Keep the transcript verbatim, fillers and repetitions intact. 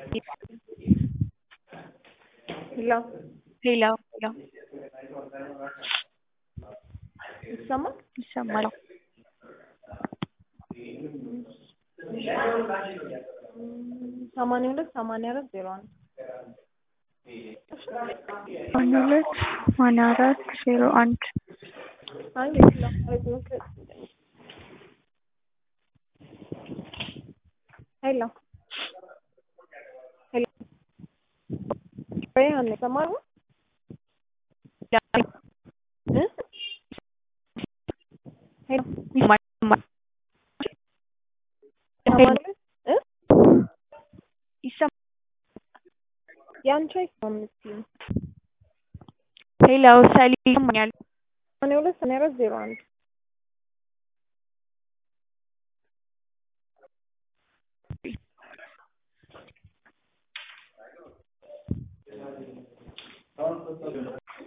Hello. Hello, hello. ይሰማል? ይሰማል። ሰማንያ ሁለት ሰማንያ አራት ዜሮ አንድ አንድ ሁለት ሰማንያ አራት ዜሮ አንድ አይ ለማለት ነው። ሄሎ ሄሎ በያን ሰማሩ እ ሄሎ ሰማንያ እ ይሰማል። ያንቺ አይሰማም። ሄሎ ሰሊም ይሰማኛል። ሰማንያ ሁለት ሰማንያ አራት ዜሮ አንድ